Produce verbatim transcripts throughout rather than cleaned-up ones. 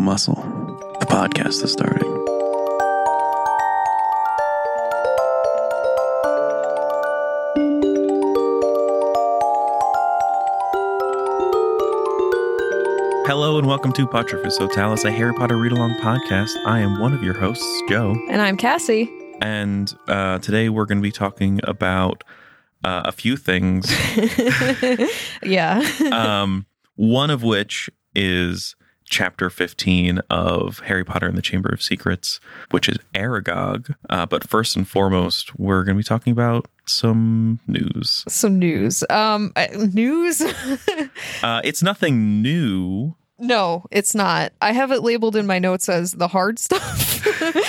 Muscle. The podcast is starting. Hello and welcome to Potrefus Totalis, a Harry Potter read-along podcast. I am one of your hosts, Joe. And I'm Cassie. And uh, today we're going to be talking about uh, a few things. Yeah. um, one of which is Chapter fifteen of Harry Potter and the Chamber of Secrets, which is Aragog. Uh, but first and foremost, we're going to be talking about some news. Some news. Um, uh, news? uh, it's nothing new. No, it's not. I have it labeled in my notes as the hard stuff.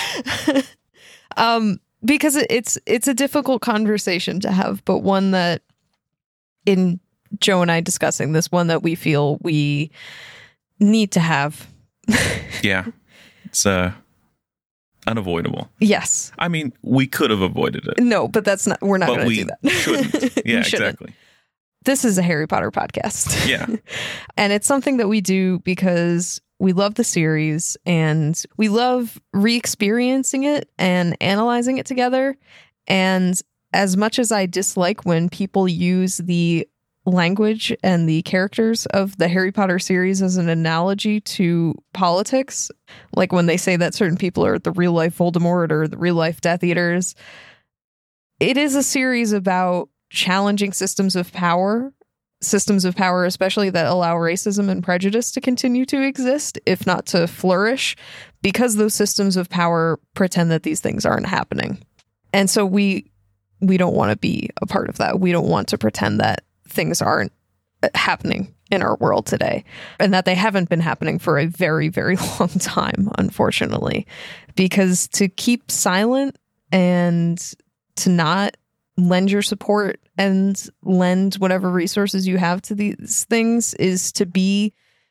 um, because it, it's it's a difficult conversation to have, but one that, in Joe and I discussing this, one that we feel we need to have. Yeah, it's uh, unavoidable. Yes. I mean, we could have avoided it. No, but that's not. We're not going to do that. Shouldn't. Yeah, exactly. This is a Harry Potter podcast. Yeah. And it's something that we do because we love the series and we love re-experiencing it and analyzing it together. And as much as I dislike when people use the language and the characters of the Harry Potter series as an analogy to politics, like when they say that certain people are the real life Voldemort or the real life Death Eaters, it is a series about challenging systems of power, systems of power, especially that allow racism and prejudice to continue to exist, if not to flourish, because those systems of power pretend that these things aren't happening. And so we we don't want to be a part of that. We don't want to pretend that things aren't happening in our world today, and that they haven't been happening for a very, very long time, unfortunately, because to keep silent and to not lend your support and lend whatever resources you have to these things is to be,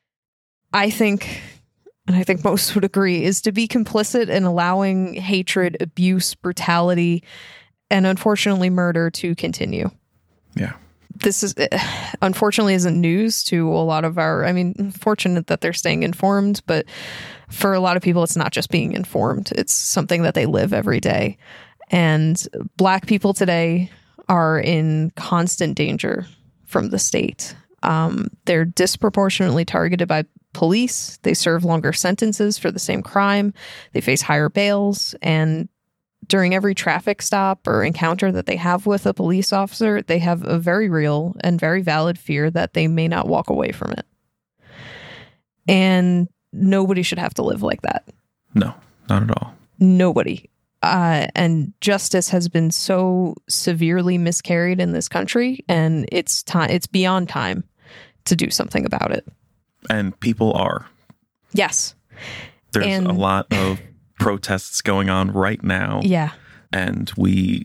I think, and I think most would agree, is to be complicit in allowing hatred, abuse, brutality, and unfortunately murder to continue. Yeah. This is, unfortunately, isn't news to a lot of our, I mean, fortunate that they're staying informed, but for a lot of people, it's not just being informed. It's something that they live every day. And Black people today are in constant danger from the state. Um, they're disproportionately targeted by police. They serve longer sentences for the same crime. They face higher bails. And during every traffic stop or encounter that they have with a police officer, they have a very real and very valid fear that they may not walk away from it. And nobody should have to live like that. No, not at all. Nobody. Uh, and justice has been so severely miscarried in this country, and it's time. It's beyond time to do something about it. And people are. Yes. There's and, a lot of protests going on right now. Yeah. And we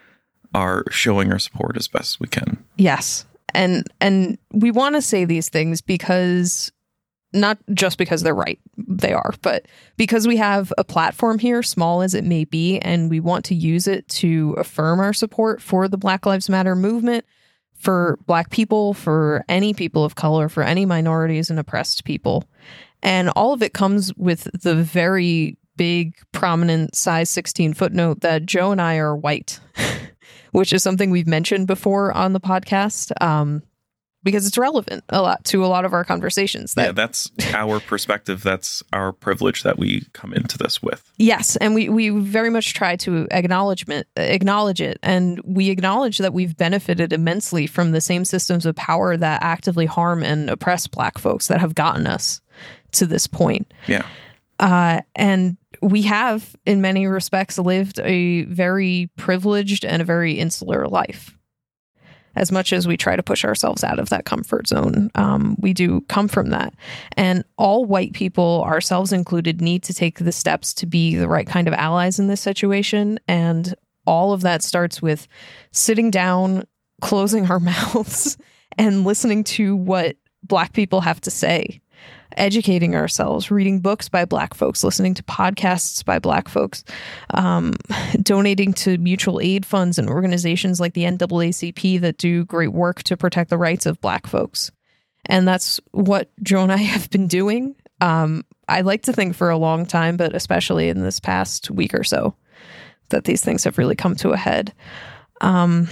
are showing our support as best we can. Yes. And and we want to say these things because, not just because they're right, they are, but because we have a platform here, small as it may be, and we want to use it to affirm our support for the Black Lives Matter movement, for Black people, for any people of color, for any minorities and oppressed people. And all of it comes with the very big, prominent size sixteen footnote that Joe and I are white, which is something we've mentioned before on the podcast. Um, Because it's relevant a lot to a lot of our conversations. That, yeah, that's our perspective. That's our privilege that we come into this with. Yes, and we, we very much try to acknowledgement acknowledge it, and we acknowledge that we've benefited immensely from the same systems of power that actively harm and oppress Black folks that have gotten us to this point. Yeah, uh, and we have, in many respects, lived a very privileged and a very insular life. As much as we try to push ourselves out of that comfort zone, um, we do come from that. And all white people, ourselves included, need to take the steps to be the right kind of allies in this situation. And all of that starts with sitting down, closing our mouths, and listening to what Black people have to say. Educating ourselves, reading books by Black folks, listening to podcasts by Black folks, um, donating to mutual aid funds and organizations like the N double A C P that do great work to protect the rights of Black folks. And that's what Joe and I have been doing. Um, I like to think for a long time, but especially in this past week or so, that these things have really come to a head. Um,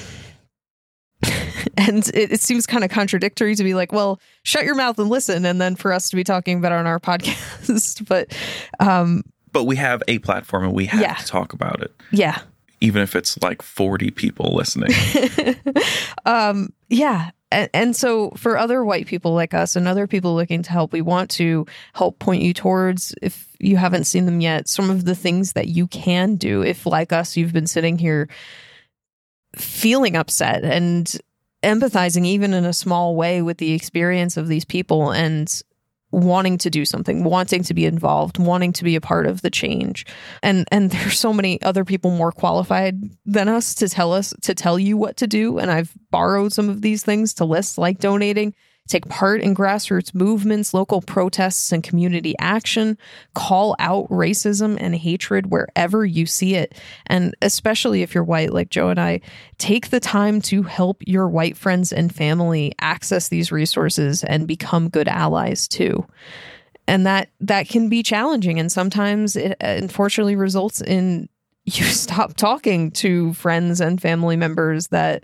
and it, it seems kind of contradictory to be like, well, shut your mouth and listen, and then for us to be talking about it on our podcast. but, um, but we have a platform and we have yeah. to talk about it. Yeah. Even if it's like forty people listening. um, yeah. And, and so for other white people like us and other people looking to help, we want to help point you towards, if you haven't seen them yet, some of the things that you can do. If, like us, you've been sitting here feeling upset and empathizing even in a small way with the experience of these people and wanting to do something, wanting to be involved, wanting to be a part of the change. And and there's so many other people more qualified than us to tell us, to tell you what to do. And I've borrowed some of these things to list, like donating, take part in grassroots movements, local protests, and community action. Call out racism and hatred wherever you see it. And especially if you're white, like Joe and I, take the time to help your white friends and family access these resources and become good allies too. And that that can be challenging. And sometimes it unfortunately results in you stop talking to friends and family members that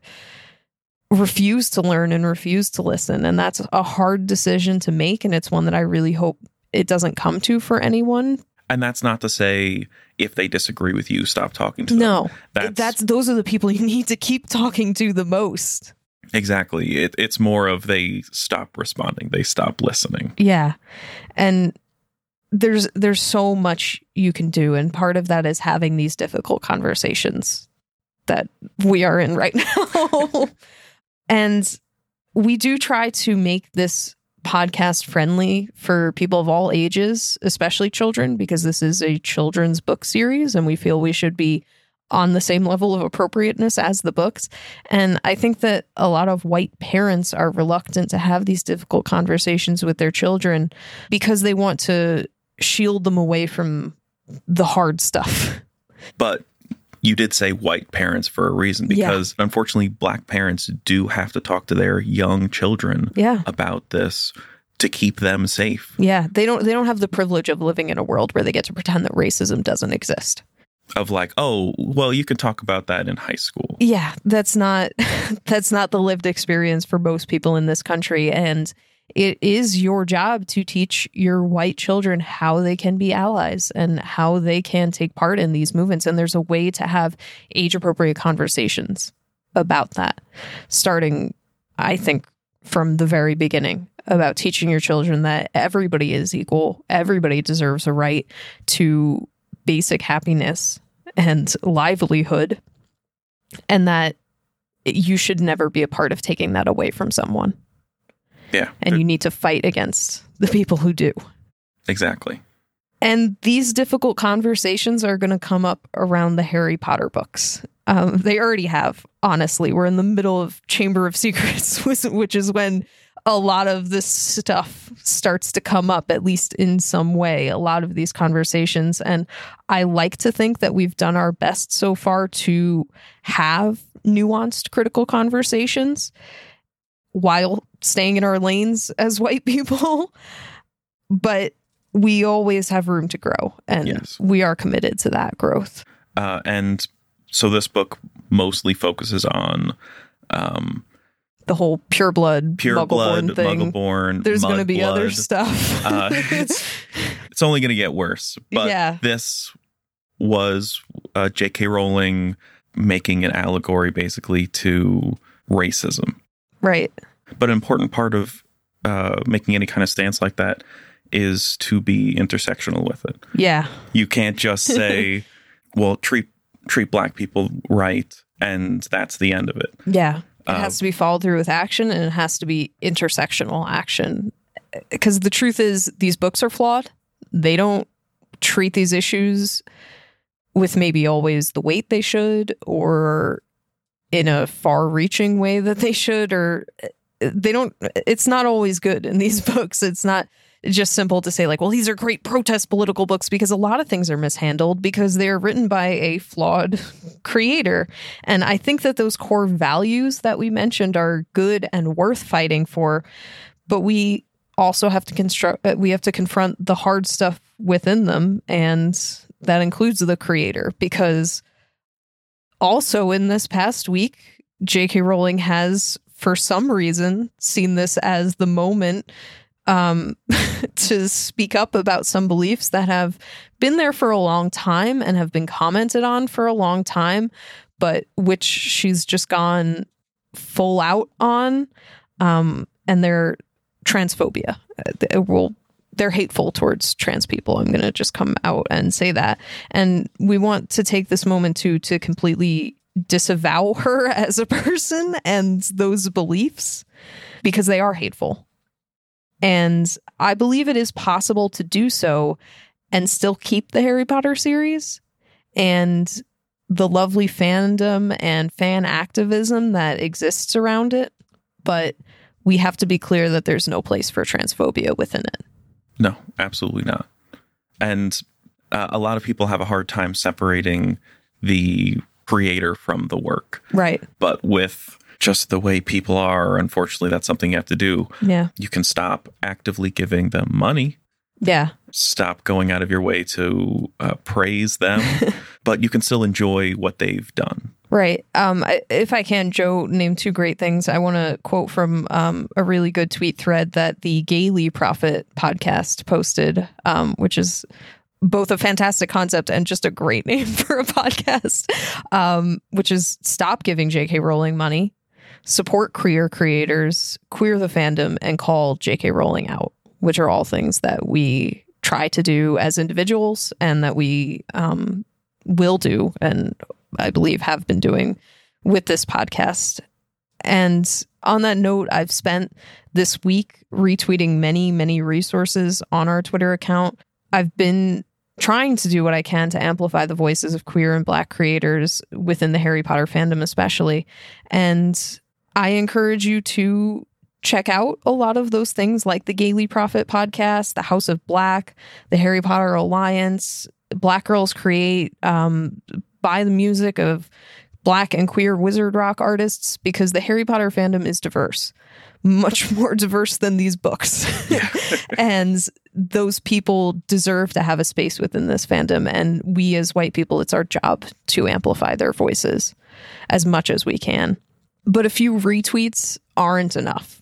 refuse to learn and refuse to listen. And that's a hard decision to make. And it's one that I really hope it doesn't come to for anyone. And that's not to say if they disagree with you, stop talking to them. No, that's, that's those are the people you need to keep talking to the most. Exactly. It, it's more of they stop responding. They stop listening. Yeah. And there's there's so much you can do. And part of that is having these difficult conversations that we are in right now. And we do try to make this podcast friendly for people of all ages, especially children, because this is a children's book series and we feel we should be on the same level of appropriateness as the books. And I think that a lot of white parents are reluctant to have these difficult conversations with their children because they want to shield them away from the hard stuff. But you did say white parents for a reason, because yeah. unfortunately, black parents do have to talk to their young children yeah. about this to keep them safe. Yeah, they don't they don't have the privilege of living in a world where they get to pretend that racism doesn't exist. Of like, oh, well, you can talk about that in high school. Yeah, that's not that's not the lived experience for most people in this country. And it is your job to teach your white children how they can be allies and how they can take part in these movements. And there's a way to have age-appropriate conversations about that, starting, I think, from the very beginning, about teaching your children that everybody is equal. Everybody deserves a right to basic happiness and livelihood, and that you should never be a part of taking that away from someone. Yeah. And you need to fight against the people who do. Exactly. And these difficult conversations are going to come up around the Harry Potter books. Um, they already have, honestly. We're in the middle of Chamber of Secrets, which is when a lot of this stuff starts to come up, at least in some way, a lot of these conversations. And I like to think that we've done our best so far to have nuanced, critical conversations while staying in our lanes as white people. But we always have room to grow, and yes. we are committed to that growth. Uh, and so this book mostly focuses on um, the whole pure blood, pure muggle blood, thing. Muggle-born. There's going to be blood. other stuff. uh, it's, it's only going to get worse. But yeah. this was uh, J K Rowling making an allegory, basically, to racism. Right. But an important part of uh, making any kind of stance like that is to be intersectional with it. Yeah. You can't just say, well, treat treat black people right, and that's the end of it. Yeah. It Uh, has to be followed through with action, and it has to be intersectional action. Because the truth is, these books are flawed. They don't treat these issues with maybe always the weight they should, or in a far-reaching way that they should, or they don't, it's not always good in these books. It's not just simple to say like, well, these are great protest political books, because a lot of things are mishandled because they're written by a flawed creator. And I think that those core values that we mentioned are good and worth fighting for, but we also have to construct, we have to confront the hard stuff within them. And that includes the creator, because also in this past week, J K Rowling has, for some reason, seen this as the moment um, to speak up about some beliefs that have been there for a long time and have been commented on for a long time, but which she's just gone full out on. Um, and they're transphobia. It will, they're hateful towards trans people. I'm going to just come out and say that. And we want to take this moment to to completely disavow her as a person and those beliefs, because they are hateful. And I believe it is possible to do so and still keep the Harry Potter series and the lovely fandom and fan activism that exists around it. But we have to be clear that there's no place for transphobia within it. No, absolutely not. And uh, a lot of people have a hard time separating the creator from the work. Right. But with just the way people are, unfortunately, that's something you have to do. Yeah. You can stop actively giving them money. Yeah. Stop going out of your way to uh, praise them, but you can still enjoy what they've done. Right. Um, I, if I can, Joe named two great things. I want to quote from um, a really good tweet thread that the Gaily Prophet podcast posted, um, which is both a fantastic concept and just a great name for a podcast, um, which is stop giving J K Rowling money, support queer creators, queer the fandom, and call J K Rowling out, which are all things that we try to do as individuals and that we um, will do, and I believe have been doing with this podcast. And on that note, I've spent this week retweeting many, many resources on our Twitter account. I've been trying to do what I can to amplify the voices of queer and Black creators within the Harry Potter fandom, especially. And I encourage you to check out a lot of those things, like the Gaily Prophet podcast, the House of Black, the Harry Potter Alliance, Black Girls Create, um, buy the music of Black and queer wizard rock artists, because the Harry Potter fandom is diverse, much more diverse than these books. Yeah. And those people deserve to have a space within this fandom. And we as white people, it's our job to amplify their voices as much as we can. But a few retweets aren't enough.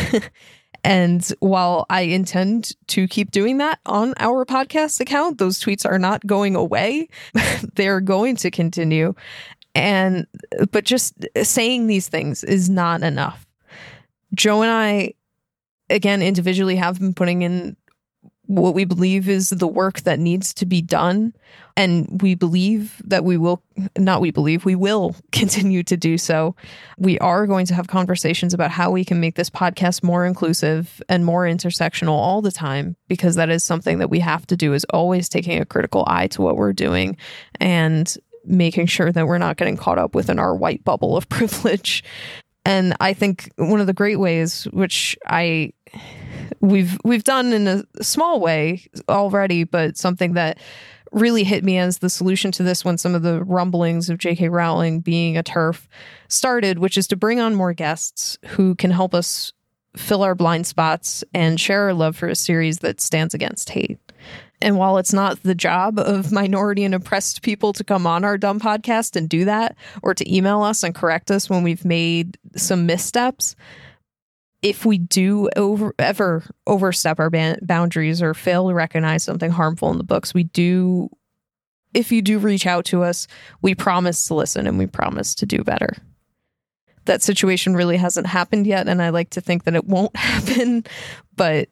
And while I intend to keep doing that on our podcast account, those tweets are not going away. They're going to continue. And but just saying these things is not enough. Joe and I, again, individually have been putting in what we believe is the work that needs to be done. And we believe that we will, not we believe, we will continue to do so. We are going to have conversations about how we can make this podcast more inclusive and more intersectional all the time, because that is something that we have to do, is always taking a critical eye to what we're doing and making sure that we're not getting caught up within our white bubble of privilege. And I think one of the great ways, which I we've we've done in a small way already, but something that really hit me as the solution to this when some of the rumblings of J K Rowling being a TERF started, which is to bring on more guests who can help us fill our blind spots and share our love for a series that stands against hate. And while it's not the job of minority and oppressed people to come on our dumb podcast and do that, or to email us and correct us when we've made some missteps, if we do over, ever overstep our ban- boundaries or fail to recognize something harmful in the books, we do, if you do reach out to us, we promise to listen and we promise to do better. That situation really hasn't happened yet, and I like to think that it won't happen, but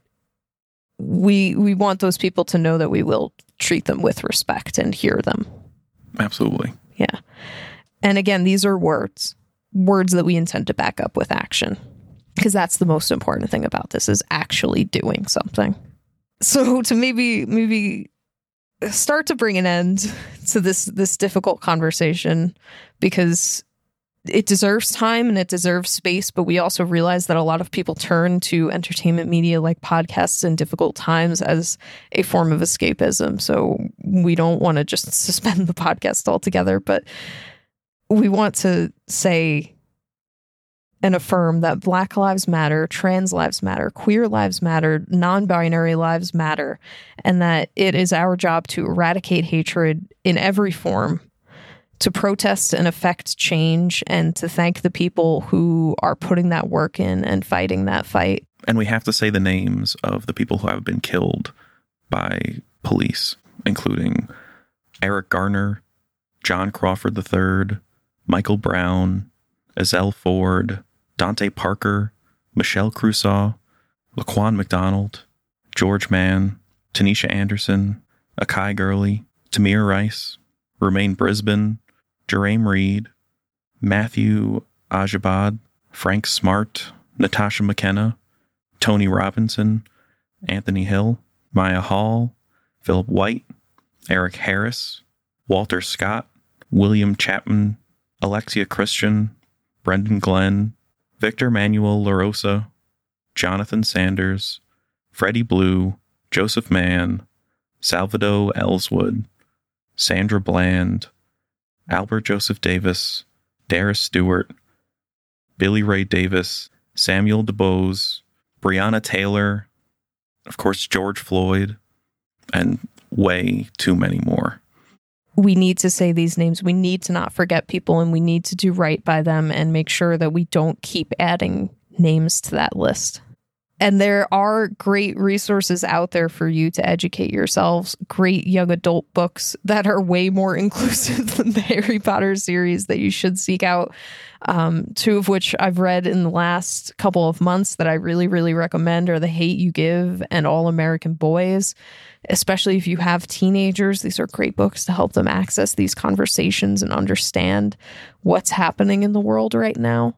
we we want those people to know that we will treat them with respect and hear them. Absolutely. Yeah. And again, these are words, words that we intend to back up with action, because that's the most important thing about this, is actually doing something. So to maybe maybe start to bring an end to this this difficult conversation, because it deserves time and it deserves space, but we also realize that a lot of people turn to entertainment media like podcasts in difficult times as a form of escapism. So we don't want to just suspend the podcast altogether, but we want to say and affirm that Black Lives Matter, trans lives matter, queer lives matter, non-binary lives matter, and that it is our job to eradicate hatred in every form, to protest and affect change, and to thank the people who are putting that work in and fighting that fight. And we have to say the names of the people who have been killed by police, including Eric Garner, John Crawford the third, Michael Brown, Ezell Ford, Dante Parker, Michelle Crusaw, Laquan McDonald, George Mann, Tanisha Anderson, Akai Gurley, Tamir Rice, Romaine Brisbane, Jerame Reed, Matthew Ajabad, Frank Smart, Natasha McKenna, Tony Robinson, Anthony Hill, Maya Hall, Philip White, Eric Harris, Walter Scott, William Chapman, Alexia Christian, Brendan Glenn, Victor Manuel LaRosa, Jonathan Sanders, Freddie Blue, Joseph Mann, Salvador Ellswood, Sandra Bland, Albert Joseph Davis, Darius Stewart, Billy Ray Davis, Samuel DuBose, Breonna Taylor, of course, George Floyd, and way too many more. We need to say these names. We need to not forget people, and we need to do right by them and make sure that we don't keep adding names to that list. And there are great resources out there for you to educate yourselves, great young adult books that are way more inclusive than the Harry Potter series that you should seek out. Um, two of which I've read in the last couple of months that I really, really recommend are The Hate U Give and All American Boys. Especially if you have teenagers, these are great books to help them access these conversations and understand what's happening in the world right now.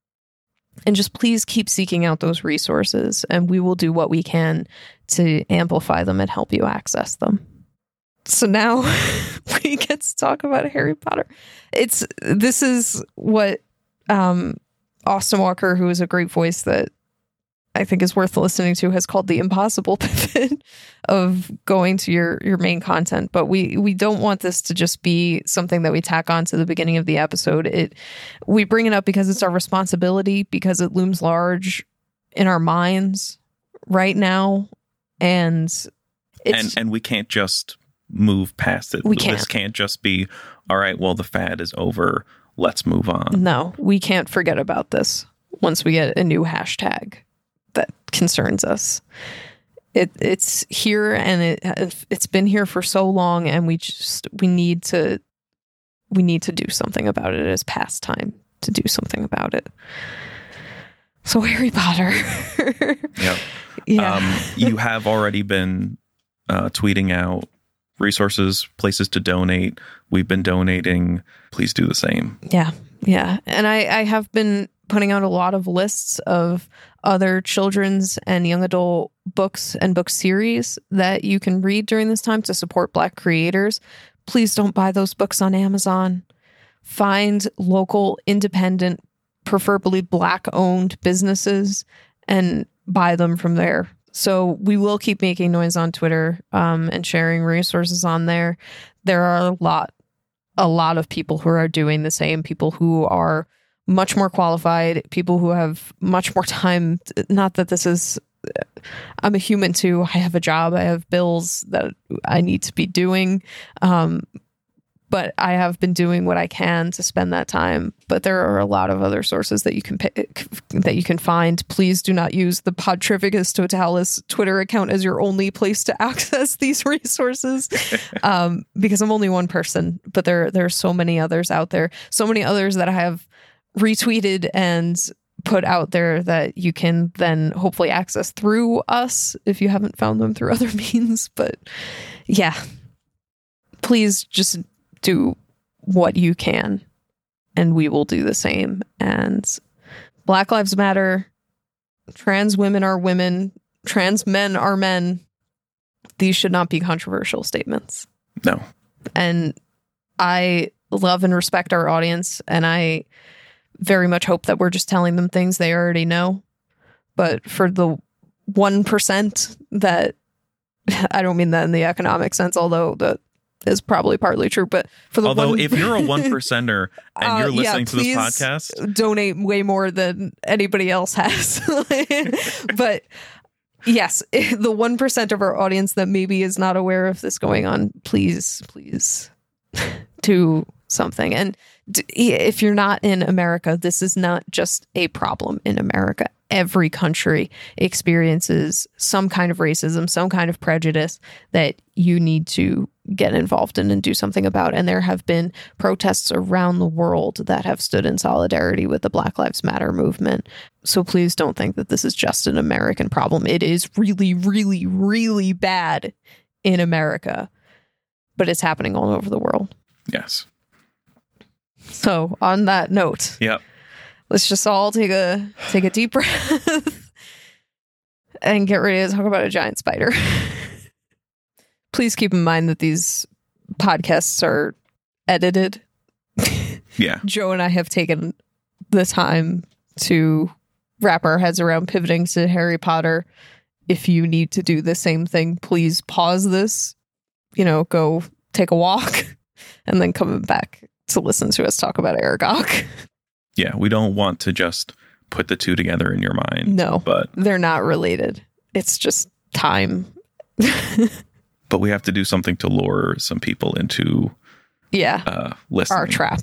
And just please keep seeking out those resources, and we will do what we can to amplify them and help you access them. So now we get to talk about Harry Potter. It's this is what um, Austin Walker, who is a great voice that I think is worth listening to, has called the impossible pivot of going to your your main content. But we we don't want this to just be something that we tack on to the beginning of the episode. It we bring it up because it's our responsibility, because it looms large in our minds right now, and it's, and and we can't just move past it. We can't. This can't just be, all right, well, the fad is over, let's move on. No, we can't forget about this once we get a new hashtag that concerns us. It it's here, and it it's been here for so long, and we just we need to we need to do something about it. It is past time to do something about it. So Harry Potter. Yep. Yeah. Um, you have already been uh, tweeting out resources, places to donate. We've been donating. Please do the same. Yeah. Yeah. And I, I have been putting out a lot of lists of other children's and young adult books and book series that you can read during this time to support Black creators. Please don't buy those books on Amazon. Find local, independent, preferably Black-owned businesses and buy them from there. So we will keep making noise on Twitter um, and sharing resources on there. There are a lot, a lot of people who are doing the same, people who are much more qualified, people who have much more time. Not that this is, I'm a human too. I have a job. I have bills that I need to be doing. Um, but I have been doing what I can to spend that time. But there are a lot of other sources that you can pick, that you can find. Please do not use the Podtrificus Totalis Twitter account as your only place to access these resources, um, because I'm only one person. But there, there are so many others out there. So many others that I have retweeted and put out there that you can then hopefully access through us if you haven't found them through other means. But yeah, please just do what you can, and we will do the same. And Black Lives Matter, trans women are women, trans men are men. These should not be controversial statements. No. And I love and respect our audience, and I very much hope that we're just telling them things they already know. But for the one percent that, I don't mean that in the economic sense, although the is probably partly true. But for the although one, if you're a one percenter and uh, you're yeah, listening to this please podcast, donate way more than anybody else has. But yes, the one percent of our audience that maybe is not aware of this going on, please, please do something. And d- if you're not in America, this is not just a problem in America. Every country experiences some kind of racism, some kind of prejudice that you need to get involved in and do something about. And there have been protests around the world that have stood in solidarity with the Black Lives Matter movement. So please don't think that this is just an American problem. It is really, really, really bad in America, but it's happening all over the world. yes. So on that note, Yep. let's just all take a take a deep breath and get ready to talk about a giant spider. Please keep in mind that these podcasts are edited. Yeah. Joe and I have taken the time to wrap our heads around pivoting to Harry Potter. If you need to do the same thing, please pause this, you know, go take a walk, and then come back to listen to us talk about Aragog. Yeah. We don't want to just put the two together in your mind. No, But they're not related. It's just time. but we have to do something to lure some people into Yeah, uh, listening. our trap.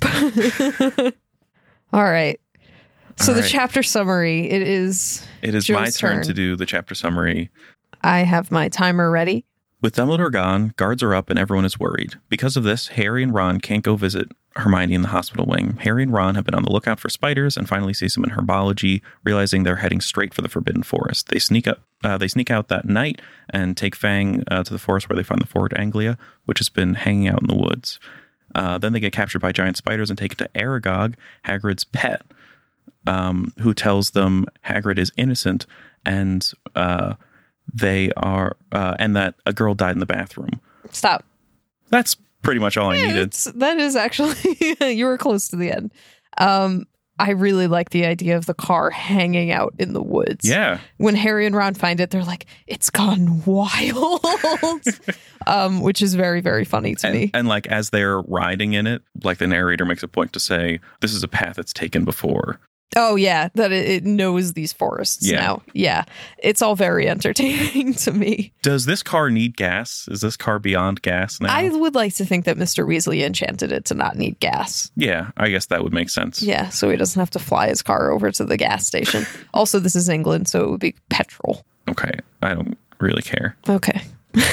All right. So All the right. chapter summary, it is, It is Joe's my turn, turn. to do the chapter summary. I have my timer ready. With Dumbledore gone, guards are up and everyone is worried. Because of this, Harry and Ron can't go visit Hermione in the hospital wing. Harry and Ron have been on the lookout for spiders and finally see some in herbology, realizing they're heading straight for the Forbidden Forest. They sneak up, uh, they sneak out that night and take Fang uh, to the forest where they find the Forward Anglia, which has been hanging out in the woods. Uh, then they get captured by giant spiders and taken to Aragog, Hagrid's pet, um, who tells them Hagrid is innocent and uh, they are, uh, and that a girl died in the bathroom. Stop. That's pretty much all I Yeah, needed. that's- that is actually, you were close to the end. Um, I really like the idea of the car hanging out in the woods. Yeah. When Harry and Ron find it, they're like, it's gone wild, um, which is very, very funny to And, me. and like as they're riding in it, like the narrator makes a point to say, this is a path that's taken before. Oh, yeah, that it, it knows these forests Yeah. now. Yeah, it's all very entertaining to me. Does this car need gas? Is this car beyond gas now? I would like to think that Mister Weasley enchanted it to not need gas. yeah, I guess that would make sense. Yeah, so he doesn't have to fly his car over to the gas station. Also, this is England, so it would be petrol. Okay. I don't really care. Okay.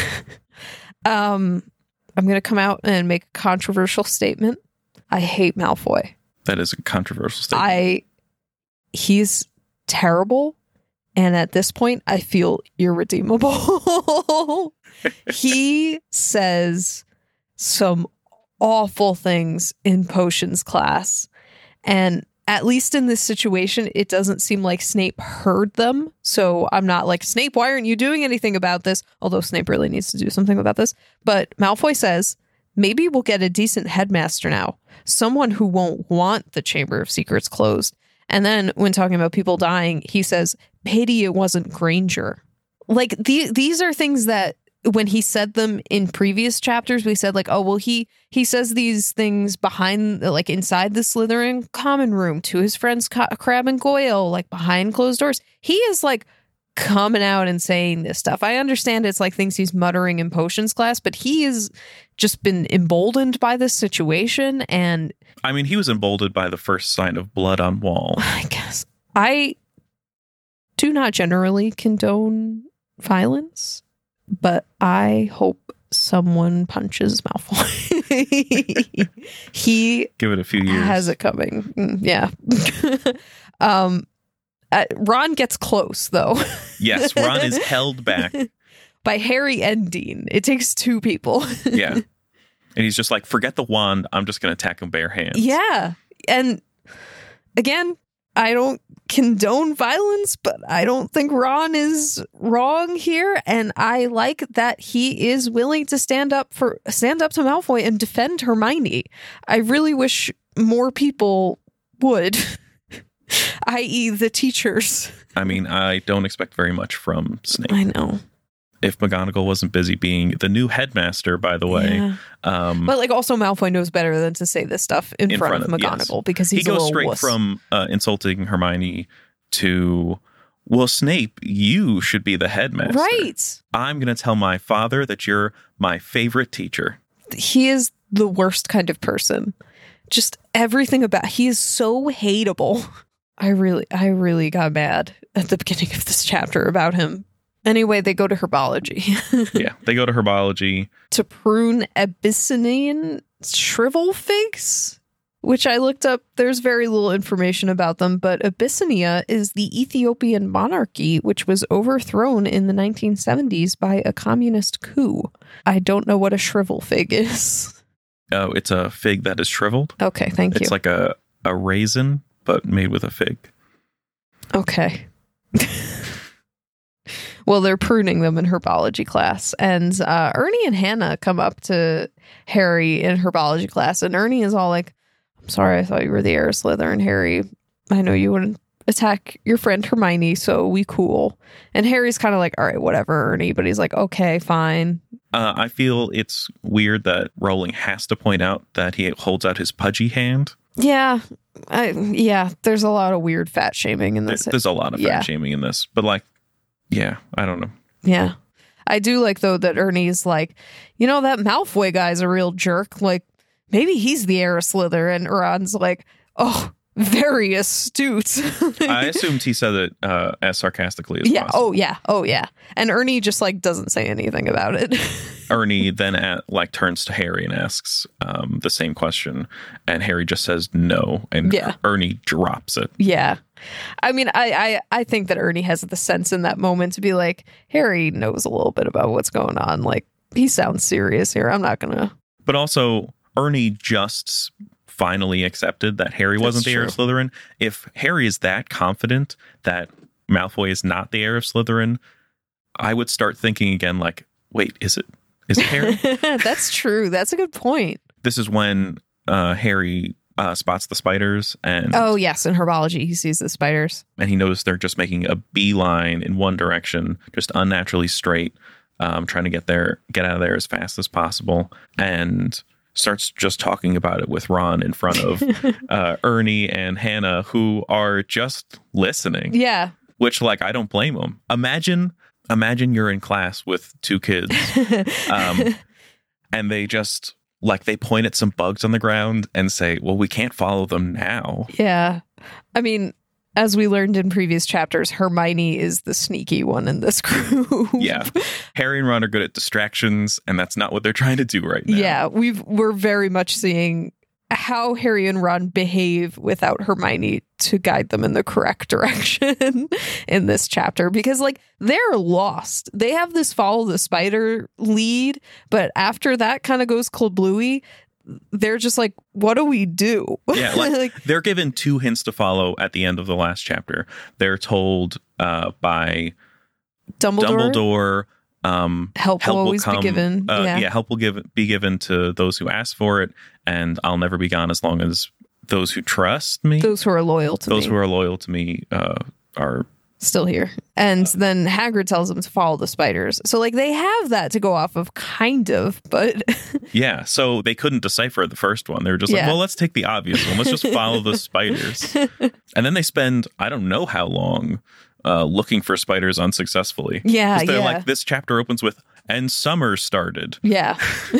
um, I'm going to come out and make a controversial statement. I hate Malfoy. That is a controversial statement. I he's terrible, and at this point I feel irredeemable. He says some awful things in potions class, and at least in this situation it doesn't seem like Snape heard them. So I'm not like, Snape, why aren't you doing anything about this? Although Snape really needs to do something about this. But Malfoy says, maybe we'll get a decent headmaster now, someone who won't want the Chamber of Secrets closed. And then when talking about people dying, he says, pity it wasn't Granger. Like, the, these are things that when he said them in previous chapters, we said like, oh, well, he he says these things behind, like inside the Slytherin common room to his friends Ca- Crabbe and Goyle, like behind closed doors. He is like coming out and saying this stuff. I understand it's like things he's muttering in potions class, but he has just been emboldened by this situation. And I mean, he was emboldened by the first sign of blood on wall. I guess I do not generally condone violence, but I hope someone punches Malfoy. He Give it a few years. has it coming. Mm, yeah. um, uh, Ron gets close, though. Yes, Ron is held back. By Harry and Dean. It takes two people. Yeah. And he's just like, forget the wand. I'm just going to attack him bare hands. Yeah. And again, I don't condone violence, but I don't think Ron is wrong here. And I like that he is willing to stand up for stand up to Malfoy and defend Hermione. I really wish more people would, that is the teachers. I mean, I don't expect very much from Snape. I know. if McGonagall wasn't busy being the new headmaster, by the way. Yeah. Um, but like also Malfoy knows better than to say this stuff in, In front, front of of- McGonagall yes. because he's he a goes little straight wuss. from uh, insulting Hermione to, well, Snape, you should be the headmaster. Right. I'm going to tell my father that you're my favorite teacher. He is the worst kind of person. Just everything about he is so hateable. I really I really got mad at the beginning of this chapter about him. Anyway, they go to herbology. Yeah, they go to herbology. To prune Abyssinian shrivel figs, which I looked up. There's very little information about them, but Abyssinia is the Ethiopian monarchy, which was overthrown in the nineteen seventies by a communist coup. I don't know what a shrivel fig is. Oh, it's a fig that is shriveled. Okay, thank It's you. like a, a raisin, but made with a fig. Okay. Well, they're pruning them in herbology class. And uh, Ernie and Hannah come up to Harry in herbology class. And Ernie is all like, I'm sorry, I thought you were the heir of Slytherin, Harry. I know you wouldn't attack your friend Hermione, so we cool. And Harry's kind of like, all right, whatever, Ernie. But he's like, okay, fine. Uh, I feel it's weird that Rowling has to point out that he holds out his pudgy hand. Yeah. I, yeah, there's a lot of weird fat shaming in There- this. There's a lot of fat Yeah. shaming in this. But like, yeah, I don't know. Yeah. I do like, though, that Ernie's like, you know, that Malfoy guy's a real jerk. Like, maybe he's the heir of Slytherin. And Ron's like, oh, very astute. I assumed he said it uh, as sarcastically as yeah. possible. Oh, yeah. Oh, yeah. And Ernie just, like, doesn't say anything about it. Ernie then at, like turns to Harry and asks um, the same question, and Harry just says no, and Yeah. Ernie drops it. Yeah. I mean, I, I, I think that Ernie has the sense in that moment to be like, Harry knows a little bit about what's going on. Like, he sounds serious here. I'm not going to. But also, Ernie just finally accepted that Harry wasn't the heir of true. Slytherin. If Harry is that confident that Malfoy is not the heir of Slytherin, I would start thinking again, like, wait, is it? Is it Harry? That's true. That's a good point. This is when uh, Harry uh, spots the spiders, and Oh, yes. In herbology, he sees the spiders. and he knows they're just making a beeline in one direction, just unnaturally straight, um, trying to get there, get out of there as fast as possible, and starts just talking about it with Ron in front of uh, Ernie and Hannah, who are just listening. Yeah. Which, like, I don't blame them. Imagine, imagine you're in class with two kids, um, and they just like they point at some bugs on the ground and say, "Well, we can't follow them now." Yeah. I mean, as we learned in previous chapters, Hermione is the sneaky one in this group. Yeah, Harry and Ron are good at distractions, and that's not what they're trying to do right now. Yeah, we've we're very much seeing how Harry and Ron behave without Hermione to guide them in the correct direction in this chapter, because like they're lost. They have this follow the spider lead, but after that kind of goes Klabooey, they're just like, what do we do? Yeah, like, Like, they're given two hints to follow at the end of the last chapter. They're told uh, by Dumbledore, Dumbledore. Um, help, will always be given. Uh, yeah. yeah, help will give be given to those who ask for it, and I'll never be gone as long as those who trust me, Those who are loyal to those me. who are loyal to me, uh, are still here. And then Hagrid tells them to follow the spiders. So like they have that to go off of, kind of, but yeah. So they couldn't decipher the first one. They were just like, Yeah. well, let's take the obvious one. Let's just follow the spiders. And then they spend I don't know how long uh, looking for spiders unsuccessfully. yeah, 'Cause they're yeah, like, this chapter opens with, and summer started. yeah.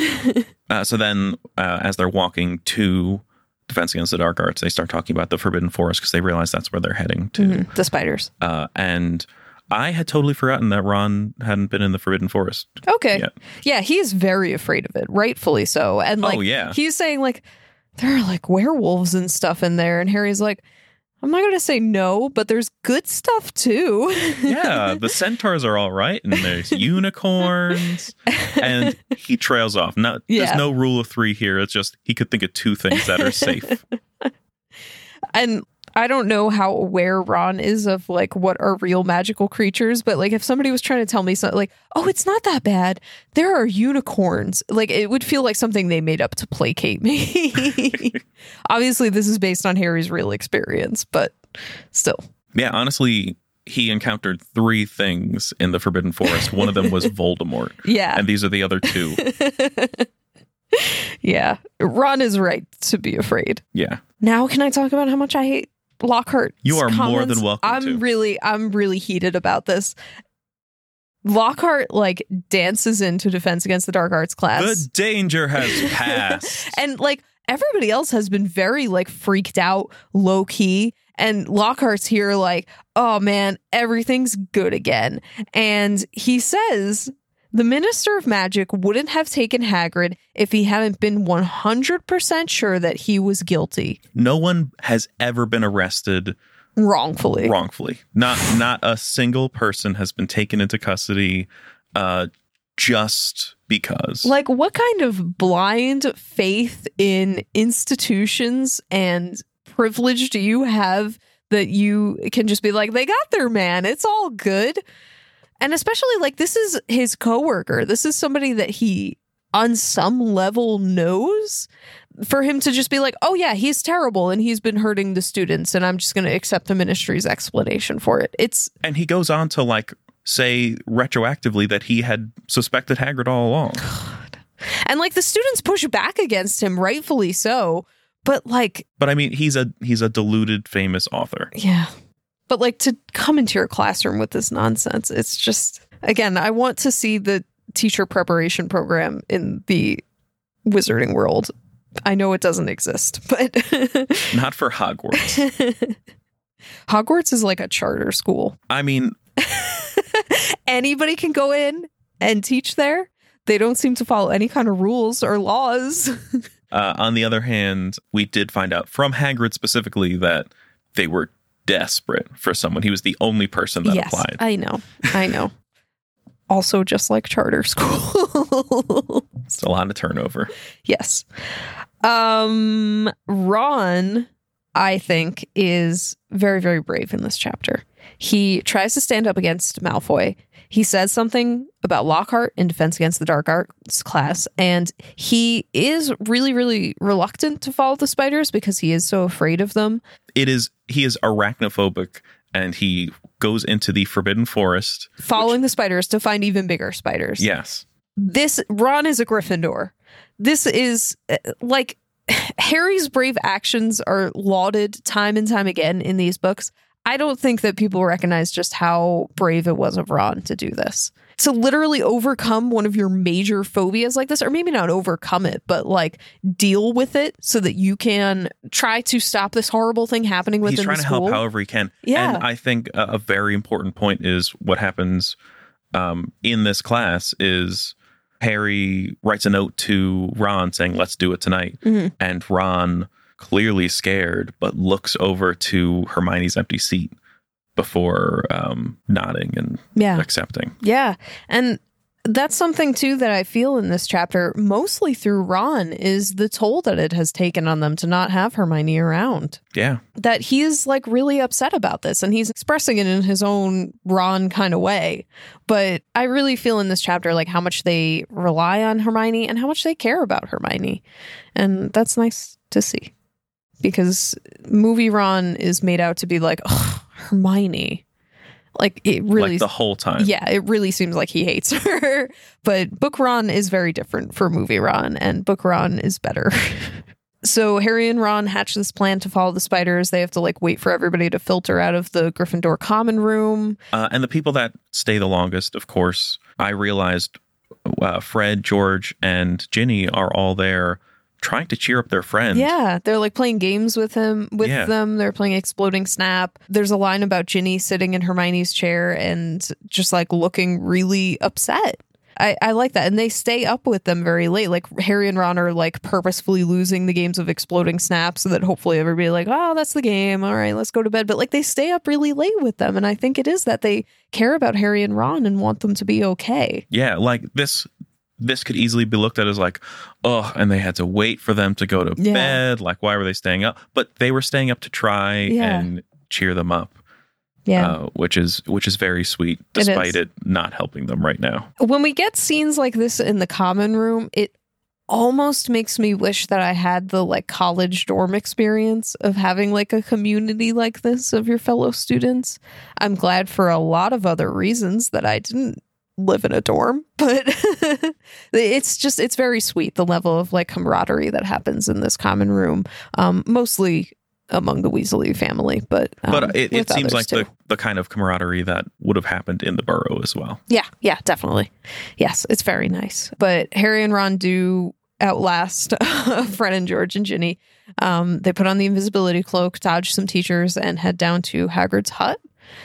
Uh, so then, uh, as they're walking to Defense Against the Dark Arts, they start talking about the Forbidden Forest because they realize that's where they're heading to. Mhm, the spiders. Uh, and I had totally forgotten that Ron hadn't been in the Forbidden Forest. Okay. Yeah. Yeah, he is very afraid of it, rightfully so. And like Oh, yeah. he's saying like there are like werewolves and stuff in there, and Harry's like, I'm not gonna say no, but there's good stuff too. Yeah, the centaurs are all right, and there's unicorns, and he trails off. Not Yeah. there's no rule of three here. It's just he could think of two things that are safe. And I don't know how aware Ron is of like what are real magical creatures, but like if somebody was trying to tell me something like, oh, it's not that bad, there are unicorns, like it would feel like something they made up to placate me. Obviously, this is based on Harry's real experience, but still. Yeah, honestly, he encountered three things in the Forbidden Forest. One of them was Voldemort. Yeah. And these are the other two. Yeah. Ron is right to be afraid. Yeah. Now can I talk about how much I hate Lockhart? You are more than welcome I'm to. really, I'm really heated about this. Lockhart like dances into Defense Against the Dark Arts class. The danger has passed. And like everybody else has been very like freaked out, low key. And Lockhart's here like, oh man, everything's good again. And he says the Minister of Magic wouldn't have taken Hagrid if he hadn't been one hundred percent sure that he was guilty. No one has ever been arrested wrongfully. Wrongfully. Not not a single person has been taken into custody uh, just because. Like, what kind of blind faith in institutions and privilege do you have that you can just be like, they got their man, it's all good? And especially like this is his coworker. This is somebody that he on some level knows. For him to just be like, oh yeah, he's terrible and he's been hurting the students and I'm just going to accept the ministry's explanation for it. It's And he goes on to like say retroactively that he had suspected Hagrid all along. God. And like the students push back against him, rightfully so. But like, but I mean, he's a he's a deluded famous author. Yeah. But like to come into your classroom with this nonsense, it's just, again, I want to see the teacher preparation program in the wizarding world. I know it doesn't exist, but not for Hogwarts. Hogwarts is like a charter school. I mean, anybody can go in and teach there. They don't seem to follow any kind of rules or laws. uh, on the other hand, we did find out from Hagrid specifically that they were desperate for someone. He was the only person that yes, applied. I know. I know. Also, just like charter school. It's a lot of turnover. Yes. Um, Ron, I think, is very, very brave in this chapter. He tries to stand up against Malfoy. He says something about Lockhart in Defense Against the Dark Arts class, and he is really, really reluctant to follow the spiders because he is so afraid of them. It is, he is arachnophobic, and he goes into the Forbidden Forest. Following which, the spiders to find even bigger spiders. Yes. This, Ron is a Gryffindor. This is, uh, like, Harry's brave actions are lauded time and time again in these books. I don't think that people recognize just how brave it was of Ron to do this. To literally overcome one of your major phobias like this, or maybe not overcome it, but like deal with it so that you can try to stop this horrible thing happening within the school. He's trying to help however he can. Yeah. And I think a, a very important point is what happens um, in this class is Harry writes a note to Ron saying, let's do it tonight. Mm-hmm. And Ron, clearly scared, but looks over to Hermione's empty seat before um, nodding and yeah. accepting. Yeah. And that's something, too, that I feel in this chapter, mostly through Ron, is the toll that it has taken on them to not have Hermione around. Yeah. That he is, like, really upset about this, and he's expressing it in his own Ron kind of way. But I really feel in this chapter, like, how much they rely on Hermione and how much they care about Hermione. And that's nice to see. Because movie Ron is made out to be like, oh, Hermione. Like, it really... Like the whole time. Yeah, it really seems like he hates her. But book Ron is very different for movie Ron, and book Ron is better. So Harry and Ron hatch this plan to follow the spiders. They have to, like, wait for everybody to filter out of the Gryffindor common room. Uh, and the people that stay the longest, of course, I realized uh, Fred, George, and Ginny are all there trying to cheer up their friend. Yeah, they're like playing games with him, with yeah. them. They're playing Exploding Snap. There's a line about Ginny sitting in Hermione's chair and just like looking really upset. I, I like that. And they stay up with them very late. Like Harry and Ron are like purposefully losing the games of Exploding Snap so that hopefully everybody like, oh, that's the game. All right, let's go to bed. But like they stay up really late with them. And I think it is that they care about Harry and Ron and want them to be okay. Yeah, like this... This could easily be looked at as like, oh, and they had to wait for them to go to yeah. bed. Like, why were they staying up? But they were staying up to try yeah. and cheer them up. Yeah, uh, which is which is very sweet, despite it, it not helping them right now. When we get scenes like this in the common room, it almost makes me wish that I had the like college dorm experience of having like a community like this of your fellow students. I'm glad for a lot of other reasons that I didn't live in a dorm, but it's just, it's very sweet, the level of like camaraderie that happens in this common room, um, mostly among the Weasley family, but um, but it, it seems like too. the, the kind of camaraderie that would have happened in the Burrow as well. Yeah, yeah, definitely. Yes, it's very nice. But Harry and Ron do outlast Fred and George and Ginny. Um, they put on the invisibility cloak, dodge some teachers, and head down to Hagrid's hut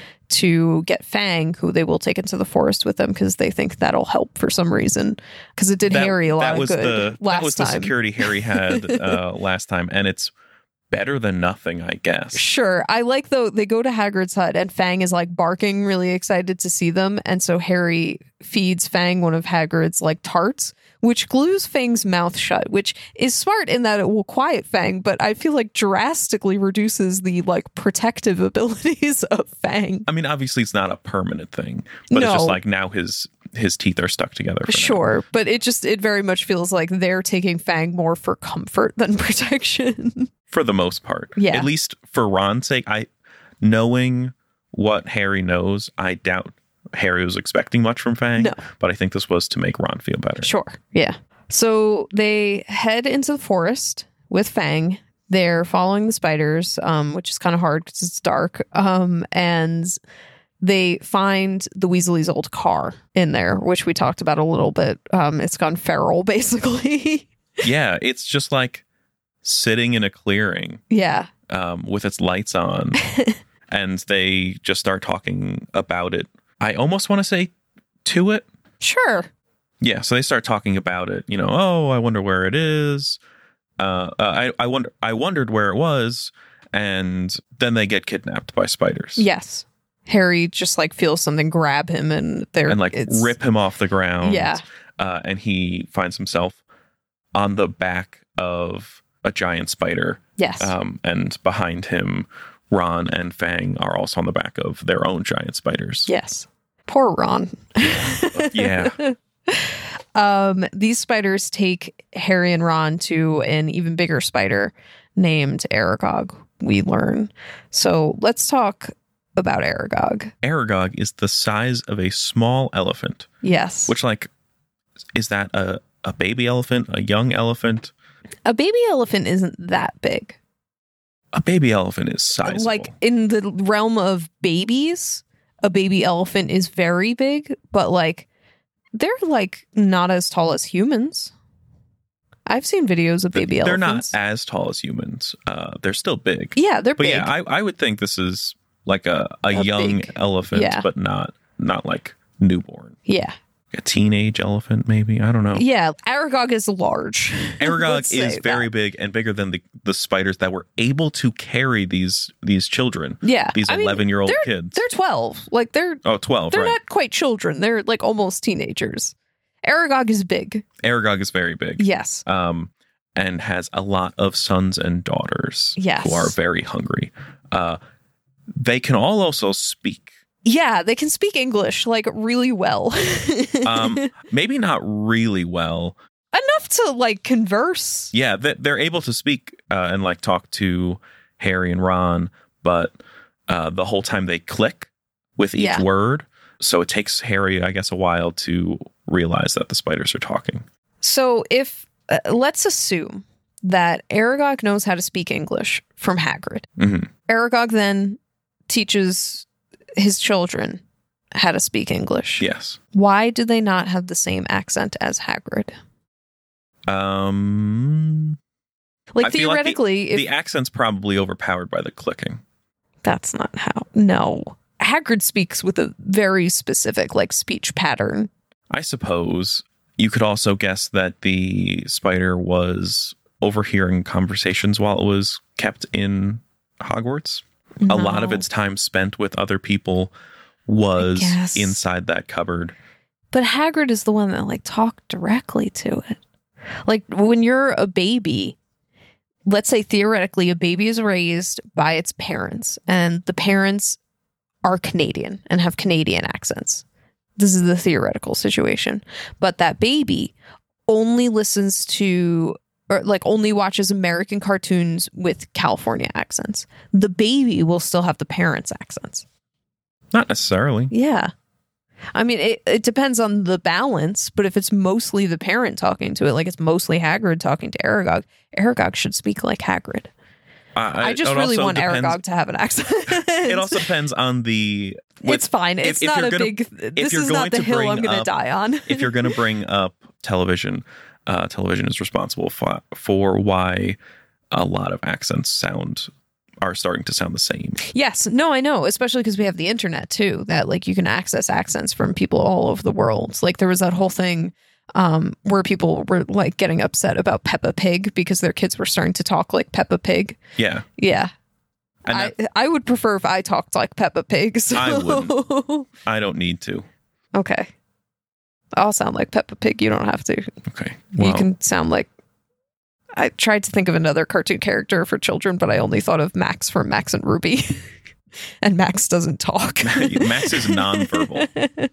to get Fang, who they will take into the forest with them because they think that'll help for some reason. Because it did that, Harry a lot that of was good the, last That was time. the security Harry had uh, last time, and it's better than nothing, I guess. Sure. I like, though, they go to Hagrid's hut and Fang is like barking, really excited to see them. And so Harry feeds Fang one of Hagrid's like tarts, which glues Fang's mouth shut, which is smart in that it will quiet Fang, but I feel like drastically reduces the like protective abilities of Fang. I mean, obviously it's not a permanent thing, but No. it's just like now his his teeth are stuck together. For Sure, now. but it just, it very much feels like they're taking Fang more for comfort than protection. For the most part. Yeah. At least for Ron's sake, I knowing what Harry knows, I doubt Harry was expecting much from Fang. No. But I think this was to make Ron feel better. Sure, yeah. So they head into the forest with Fang. They're following the spiders, um, which is kind of hard because it's dark. Um, and they find the Weasley's old car in there, which we talked about a little bit. Um, it's gone feral, basically. Yeah, it's just like sitting in a clearing Yeah. um, with its lights on. And they just start talking about it. I almost want to say to it. Sure. Yeah, so they start talking about it. You know, oh, I wonder where it is. Uh, uh, I I wonder. I wondered where it was, and then they get kidnapped by spiders. Yes. Harry just like feels something grab him and they're and like it's, rip him off the ground. Yeah. uh, and he finds himself on the back of a giant spider. Yes. Um, and behind him, Ron and Fang are also on the back of their own giant spiders. Yes. Poor Ron. Yeah. Um, these spiders take Harry and Ron to an even bigger spider named Aragog, we learn. So let's talk about Aragog. Aragog is the size of a small elephant. Yes. Which, like, is that a, a baby elephant, a young elephant? A baby elephant isn't that big. A baby elephant is sizable. Like in the realm of babies, a baby elephant is very big, but like they're like not as tall as humans. I've seen videos of baby they're elephants. They're not as tall as humans. Uh, they're still big. Yeah, they're but big. yeah, I, I would think this is like a, a, A young big- elephant, yeah. but not not like newborn. Yeah. A teenage elephant, maybe. I don't know. Yeah. Aragog is large. Aragog Let's is say very that. big and bigger than the, the spiders that were able to carry these these children. Yeah. These I mean, eleven year old they're- kids. They're twelve. Like they're Oh, twelve, they're right. not quite children. They're like almost teenagers. Aragog is big. Aragog is very big. Yes. Um, and has a lot of sons and daughters Yes. who are very hungry. Uh, they can all also speak. Yeah, they can speak English like really well. Um, maybe not really well. Enough to like converse. Yeah, they, they're able to speak uh, and like talk to Harry and Ron, but uh, the whole time they click with each Yeah. word. So it takes Harry, I guess, a while to realize that the spiders are talking. So if uh, let's assume that Aragog knows how to speak English from Hagrid. Mm-hmm. Aragog then teaches his children how to speak English. Yes. Why do they not have the same accent as Hagrid? Um, Like I feel like the- theoretically, if the accent's probably overpowered by the clicking. that's not how. No. Hagrid speaks with a very specific like speech pattern. I suppose you could also guess that the spider was overhearing conversations while it was kept in Hogwarts. A lot of No. its time spent with other people was guess. inside that cupboard. But Hagrid is the one that like talked directly to it. Like when you're a baby, let's say theoretically a baby is raised by its parents and the parents are Canadian and have Canadian accents. This is the theoretical situation. But that baby only listens to or like only watches American cartoons with California accents. The baby will still have the parents' accents. Not necessarily. Yeah. I mean, it, it depends on the balance, but if it's mostly the parent talking to it, like it's mostly Hagrid talking to Aragog, Aragog should speak like Hagrid. I, I just really want depends, Aragog to have an accent. It also depends on the... With, it's fine. It's if, not if a gonna, big... This is not the hill I'm going to die on. If you're going to bring up television, uh, television is responsible for, for why a lot of accents sound... are starting to sound the same. Yes. No, I know. Especially because we have the internet too, that like you can access accents from people all over the world. Like there was that whole thing um, where people were like getting upset about Peppa Pig because their kids were starting to talk like Peppa Pig. Yeah. Yeah. And I, I would prefer if I talked like Peppa Pig. So. I wouldn't. I don't need to. Okay. I'll sound like Peppa Pig. You don't have to. Okay. Well, you can sound like I tried to think of another cartoon character for children, but I only thought of Max from Max and Ruby. And Max doesn't talk. Max is nonverbal.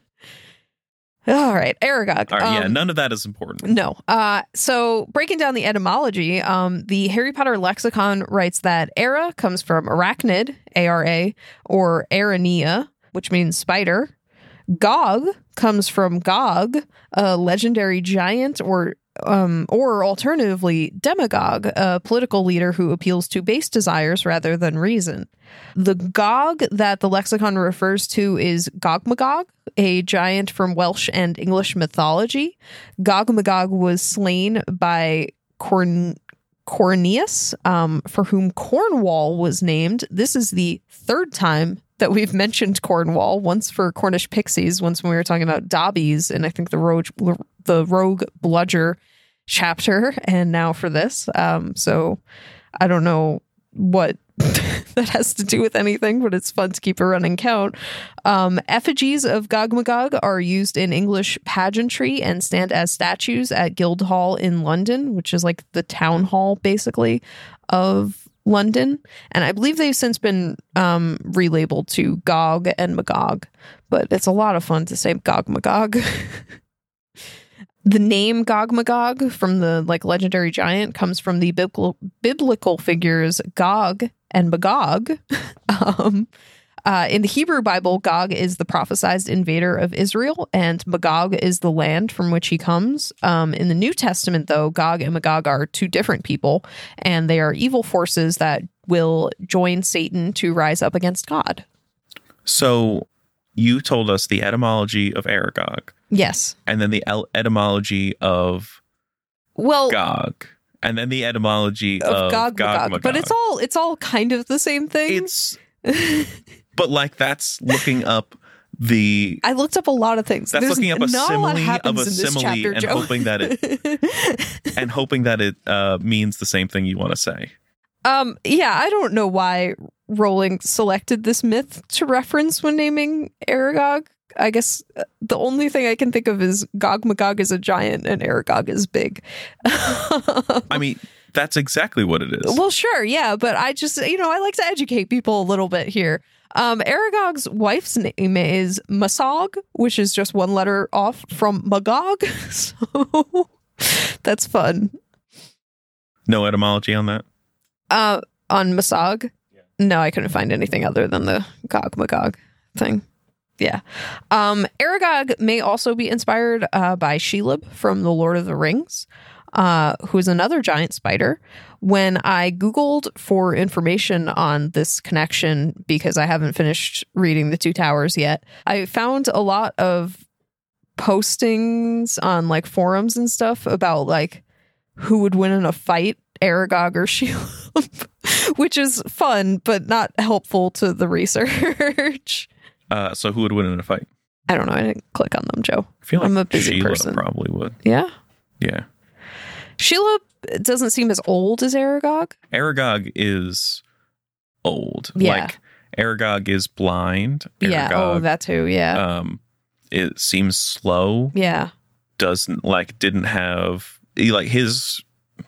All right, Aragog. All right, yeah, um, none of that is important. No. Uh, so breaking down the etymology, um, the Harry Potter lexicon writes that Ara comes from arachnid, A R A, or Aranea, which means spider. Gog comes from Gog, a legendary giant or Um, or alternatively, demagogue, a political leader who appeals to base desires rather than reason. The Gog that the lexicon refers to is Gog-Magog, a giant from Welsh and English mythology. Gog-Magog was slain by Corn- Corneus, um, for whom Cornwall was named. This is the third time that we've mentioned Cornwall, once for Cornish pixies, once when we were talking about Dobbies, and I think the rogue, the rogue bludger chapter, and now for this. Um, so I don't know what that has to do with anything, but it's fun to keep a running count. Um, effigies of Gog-Magog are used in English pageantry and stand as statues at Guildhall in London, which is like the town hall, basically, of London. And I believe they've since been um, relabeled to Gog and Magog, but it's a lot of fun to say Gog-Magog. The name Gog-Magog from the like legendary giant comes from the biblical biblical figures Gog and Magog. um, uh, in the Hebrew Bible, Gog is the prophesized invader of Israel, and Magog is the land from which he comes. Um, in the New Testament, though, Gog and Magog are two different people, and they are evil forces that will join Satan to rise up against God. So you told us the etymology of Aragog. Yes. And then the el- etymology of well, Gog. And then the etymology of, of Gog, Gog, Magog. But it's all it's all kind of the same thing. It's but like that's looking up the I looked up a lot of things. That's There's looking up a simile of a simile chapter, and Joe. hoping that it and hoping that it uh, means the same thing you want to say. Um yeah, I don't know why Rowling selected this myth to reference when naming Aragog. I guess the only thing I can think of is Gog-Magog is a giant and Aragog is big. I mean, that's exactly what it is. Well, sure, yeah, but I just, you know, I like to educate people a little bit here. Um, Aragog's wife's name is Masog, which is just one letter off from Magog. So that's fun. No etymology on that? Uh, on Masog? Yeah. No, I couldn't find anything other than the Gog-Magog thing. Yeah. Um, Aragog may also be inspired uh, by Shelob from The Lord of the Rings, uh, who is another giant spider. When I Googled for information on this connection, because I haven't finished reading The Two Towers yet, I found a lot of postings on like forums and stuff about like who would win in a fight, Aragog or Shelob, which is fun, but not helpful to the research. Uh, so who would win in a fight? I don't know. I didn't click on them, Joe. I feel like I'm a busy Shelob person. Probably would. Yeah. Yeah. Shelob doesn't seem as old as Aragog. Aragog is old. Yeah. Like Aragog is blind. Aragog, yeah. Oh, that too. Yeah. Um, it seems slow. Yeah. Doesn't like didn't have he, like his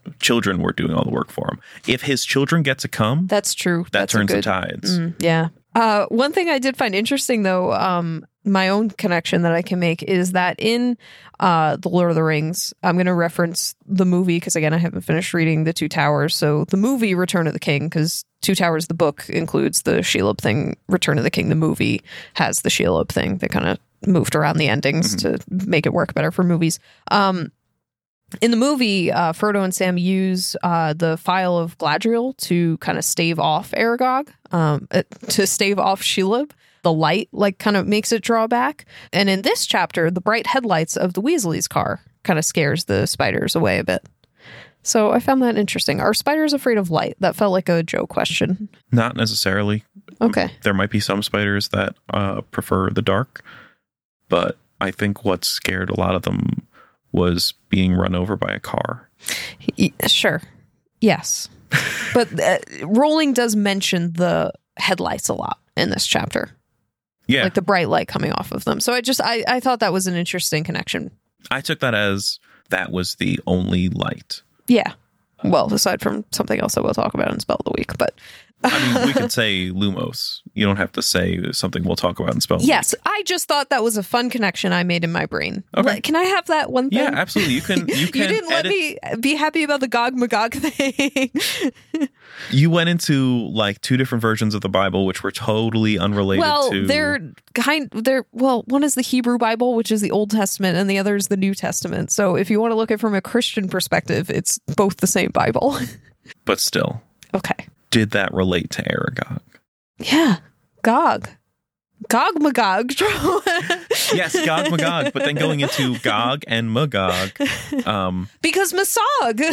children were doing all the work for him. If his children get to come, that's true. That that's turns good, the tides. Mm, yeah. Uh, one thing I did find interesting, though, um, my own connection that I can make is that in uh, The Lord of the Rings, I'm going to reference the movie because, again, I haven't finished reading The Two Towers. So the movie Return of the King, because Two Towers, the book, includes the Shelob thing. Return of the King, the movie, has the Shelob thing. They kind of moved around the endings mm-hmm. to make it work better for movies. Um, in the movie, uh, Frodo and Sam use uh, the Phial of Galadriel to kind of stave off Aragog, um, uh, to stave off Shelob. The light like kind of makes it draw back. And in this chapter, the bright headlights of the Weasleys' car kind of scares the spiders away a bit. So I found that interesting. Are spiders afraid of light? That felt like a Joe question. Not necessarily. Okay. There might be some spiders that uh, prefer the dark, but I think what scared a lot of them was being run over by a car. Sure. Yes. But uh, Rowling does mention the headlights a lot in this chapter. Yeah. Like the bright light coming off of them. So I just, I, I thought that was an interesting connection. I took that as that was the only light. Yeah. Well, aside from something else that we'll talk about in Spell of the Week, but... I mean, we could say Lumos. You don't have to say something we'll talk about in Spell of the Yes, Week. I just thought that was a fun connection I made in my brain. Okay. Like, can I have that one thing? Yeah, absolutely. You can. You can. You didn't edit. let me be happy about the Gog Magog thing. You went into like two different versions of the Bible, which were totally unrelated well, to. they're kind. They're well. One is the Hebrew Bible, which is the Old Testament, and the other is the New Testament. So, if you want to look at it from a Christian perspective, it's both the same Bible. But still, okay. Did that relate to Aragog? Yeah, Gog, Gog Magog. Yes, Gog Magog. But then going into Gog and Magog, um, because Masog.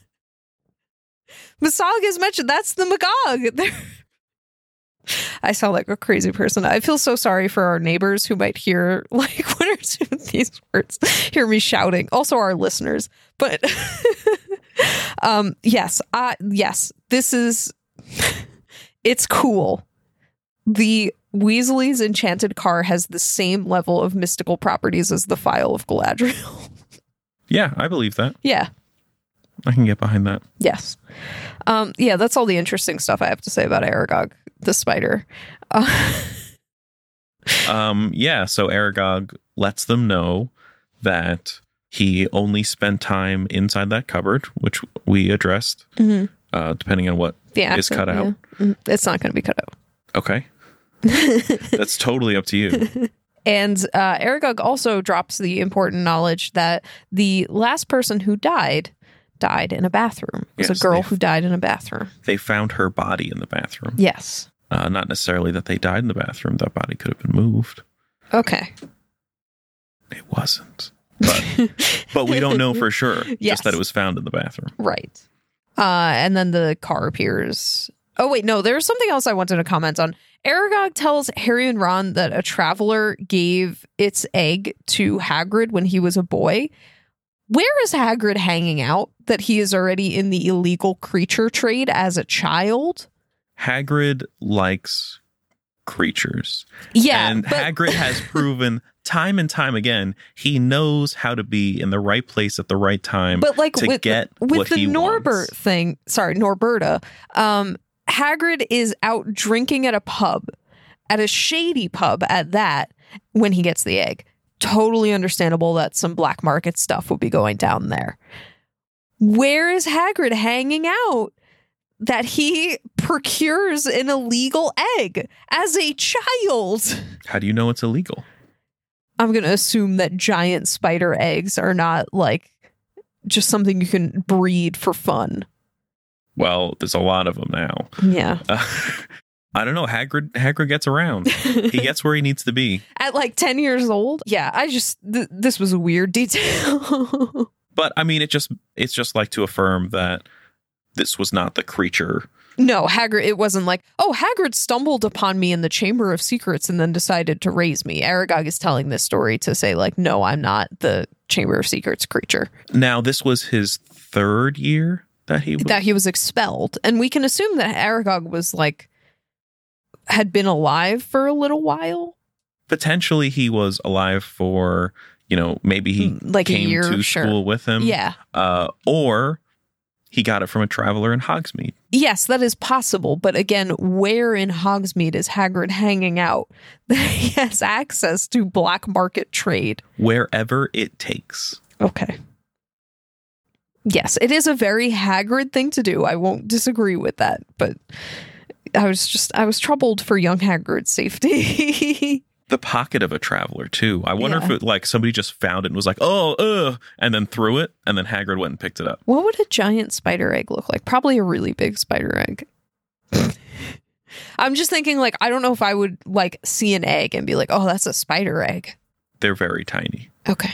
Masog is mentioned. That's the Magog. I sound like a crazy person. I feel so sorry for our neighbors who might hear like one or two of these words, hear me shouting. Also our listeners. But um, yes, uh, yes, this is, it's cool. The Weasley's enchanted car has the same level of mystical properties as the Phial of Galadriel. Yeah, I believe that. Yeah. I can get behind that. Yes. Um, yeah, that's all the interesting stuff I have to say about Aragog, the spider. Uh, um, yeah, so Aragog lets them know that he only spent time inside that cupboard, which we addressed, mm-hmm. uh, depending on what yeah, is cut yeah. out. It's not going to be cut out. Okay. That's totally up to you. And uh, Aragog also drops the important knowledge that the last person who died died in a bathroom. It was yes, a girl they, who died in a bathroom. They found her body in the bathroom. Yes. Uh, not necessarily that they died in the bathroom. That body could have been moved. Okay. It wasn't. But, but we don't know for sure. Yes. Just that it was found in the bathroom. Right. Uh, and then the car appears. Oh, wait, no, there's something else I wanted to comment on. Aragog tells Harry and Ron that a traveler gave its egg to Hagrid when he was a boy. Where is Hagrid hanging out that he is already in the illegal creature trade as a child? Hagrid likes creatures. Yeah. And but- Hagrid has proven time and time again he knows how to be in the right place at the right time but like to with, get with what the he Norbert wants. thing, sorry, Norberta, um, Hagrid is out drinking at a pub, at a shady pub at that, when he gets the egg. Totally understandable that some black market stuff will be going down there. Where is Hagrid hanging out that he procures an illegal egg as a child? How do you know it's illegal? I'm going to assume that giant spider eggs are not like just something you can breed for fun. Well, there's a lot of them now. Yeah. Uh, I don't know. Hagrid Hagrid gets around. He gets where he needs to be. At like ten years old? Yeah, I just, th- this was a weird detail. But I mean, it just it's just like to affirm that this was not the creature. No, Hagrid, it wasn't like, oh, Hagrid stumbled upon me in the Chamber of Secrets and then decided to raise me. Aragog is telling this story to say like, no, I'm not the Chamber of Secrets creature. Now, this was his third year that he was... That he was expelled. And we can assume that Aragog was like, had been alive for a little while. Potentially he was alive for, you know, maybe he like came a year, to sure. school with him. Yeah. Uh, or He got it from a traveler in Hogsmeade. Yes, that is possible. But again, where in Hogsmeade is Hagrid hanging out that he has access to black market trade? Wherever it takes. Okay. Yes, it is a very Hagrid thing to do. I won't disagree with that. But I was just, I was troubled for young Hagrid's safety. The pocket of a traveler, too. I wonder Yeah. if it, like somebody just found it and was like, oh, uh, and then threw it, and then Hagrid went and picked it up. What would a giant spider egg look like? Probably a really big spider egg. I'm just thinking, like, I don't know if I would, like, see an egg and be like, oh, that's a spider egg. They're very tiny. Okay.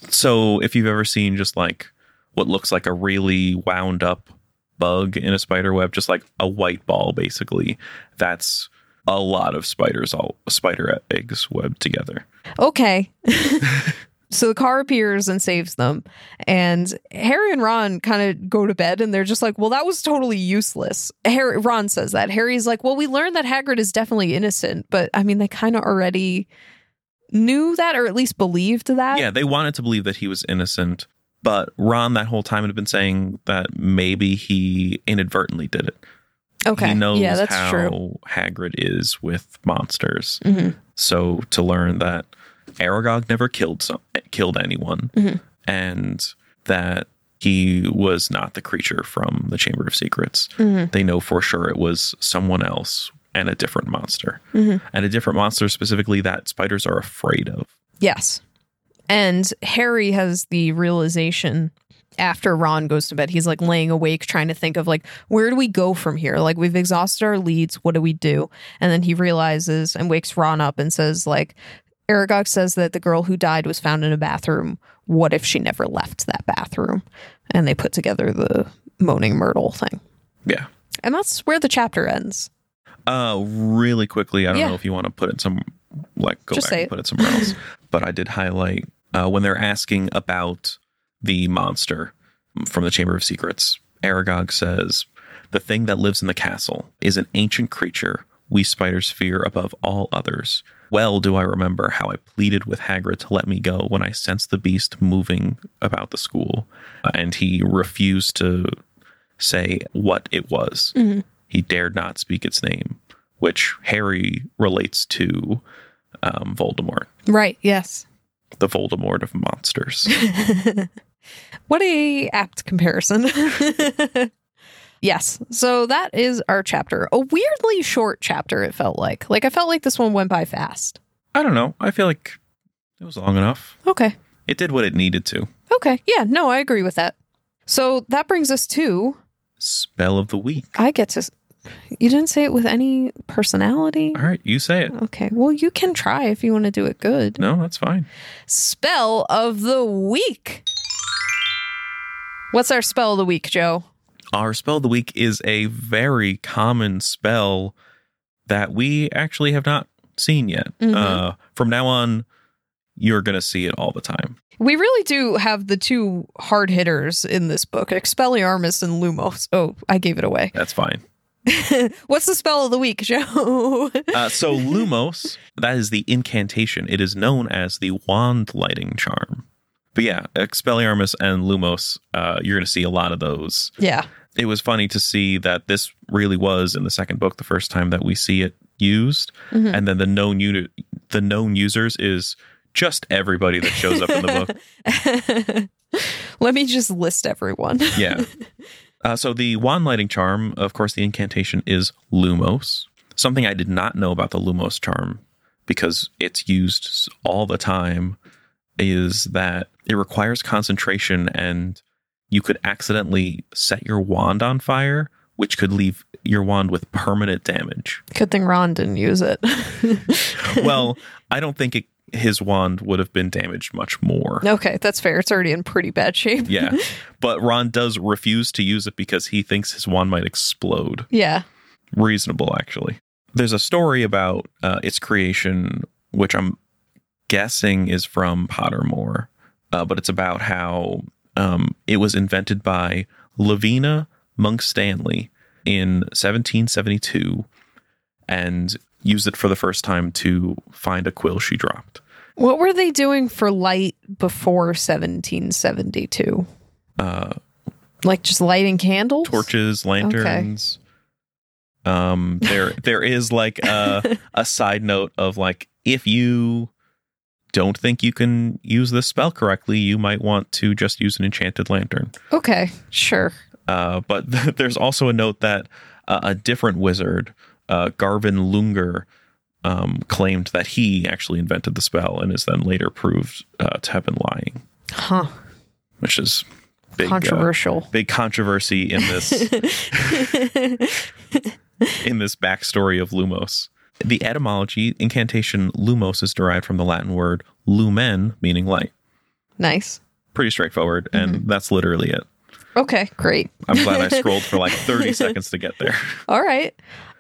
So if you've ever seen just like what looks like a really wound up bug in a spider web, just like a white ball, basically, that's a lot of spiders, all spider eggs webbed together. Okay. So the car appears and saves them. And Harry and Ron kind of go to bed and they're just like, well, that was totally useless. Harry, Ron says that. Harry's like, well, we learned that Hagrid is definitely innocent. But I mean, they kind of already knew that, or at least believed that. Yeah, they wanted to believe that he was innocent. But Ron that whole time had been saying that maybe he inadvertently did it. Okay. He knows yeah, that's how true. Hagrid is with monsters. Mm-hmm. So to learn that Aragog never killed some, killed anyone, mm-hmm. and that he was not the creature from the Chamber of Secrets, Mm-hmm. they know for sure it was someone else and a different monster. Mm-hmm. And a different monster specifically that spiders are afraid of. Yes. And Harry has the realization after Ron goes to bed. He's like laying awake trying to think of like, where do we go from here? Like, we've exhausted our leads. What do we do? And then he realizes and wakes Ron up and says like, Aragog says that the girl who died was found in a bathroom. What if she never left that bathroom? And they put together the Moaning Myrtle thing. Yeah. And that's where the chapter ends. Uh, really quickly, I don't Yeah. know if you want to put it some, like, go Just back say and it. put it somewhere else. But I did highlight uh, when they're asking about the monster from the Chamber of Secrets. Aragog says, the thing that lives in the castle is an ancient creature we spiders fear above all others. Well do I remember how I pleaded with Hagrid to let me go when I sensed the beast moving about the school. Uh, and he refused to say what it was. Mm-hmm. He dared not speak its name, which Harry relates to um, Voldemort. Right. Yes. The Voldemort of monsters. What a apt comparison. Yes. So that is our chapter. A weirdly short chapter, it felt like. Like, I felt like this one went by fast. I don't know. I feel like it was long enough. Okay. It did what it needed to. Okay. Yeah. No, I agree with that. So that brings us to... Spell of the week. I get to... You didn't say it with any personality? All right, you say it. Okay. Well, you can try if you want to do it good. No, that's fine. Spell of the week. What's our spell of the week, Joe? Our spell of the week is a very common spell that we actually have not seen yet. Mm-hmm. Uh, from now on, you're going to see it all the time. We really do have the two hard hitters in this book, Expelliarmus and Lumos. Oh, I gave it away. That's fine. What's the spell of the week, Joe? uh, so Lumos, that is the incantation. It is known as the wand lighting charm. But yeah, Expelliarmus and Lumos, uh, you're going to see a lot of those. Yeah. It was funny to see that this really was in the second book the first time that we see it used, Mm-hmm. and then the known unit, the known users is just everybody that shows up in the book. Let me just list everyone. Yeah. Uh, so the wand lighting charm, of course, the incantation is Lumos. Something I did not know about the Lumos charm, because it's used all the time, is that it requires concentration, and you could accidentally set your wand on fire, which could leave your wand with permanent damage. Good thing Ron didn't use it. Well, I don't think it, his wand would have been damaged much more. Okay, that's fair. It's already in pretty bad shape. Yeah. But Ron does refuse to use it because he thinks his wand might explode. Yeah. Reasonable, actually. There's a story about uh, its creation, which I'm guessing is from Pottermore, uh, but it's about how um, it was invented by Lavina Monk Stanley in seventeen seventy-two and used it for the first time to find a quill she dropped. What were they doing for light before seventeen seventy-two? Uh, Like just lighting candles? Torches, lanterns. Okay. Um, there, there is like a, a side note of like, if you don't think you can use this spell correctly, you might want to just use an enchanted lantern. Okay, sure. Uh, but th- there's also a note that uh, a different wizard, uh, Garvin Lunger, um, claimed that he actually invented the spell and is then later proved uh, to have been lying. Huh. Which is big, controversial. Uh, big controversy in this in this backstory of Lumos. The etymology, incantation Lumos is derived from the Latin word lumen, meaning light. Nice. Pretty straightforward, and mm-hmm. that's literally it. Okay, great. I'm glad I scrolled for like thirty seconds to get there. All right.